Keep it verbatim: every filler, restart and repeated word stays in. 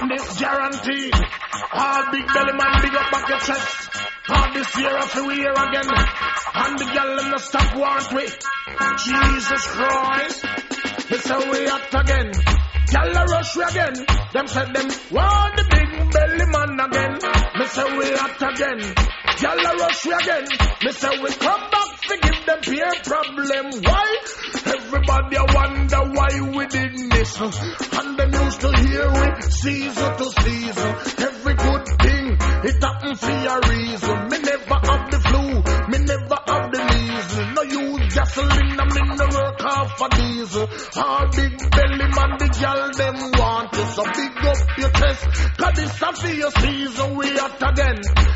This guaranteed. All big belly man, big up back your chest. All this year after we here again. And the girl in the stop want we. Jesus Christ. This how we act again. Girl a rush we again. Them said them want the big belly man again. Me say we act again. Girl a rush we again. Me say we come back to give them peer problem. Why? Everybody a wonder why we did this. And them used to hear we season to season. Every good thing it happen for a reason. Me never have the flu. Me never have the measles. No use gasoline. I mean no work half for diesel. All big belly man the girl them want you. So big up your chest. Cause this a for your season we at again.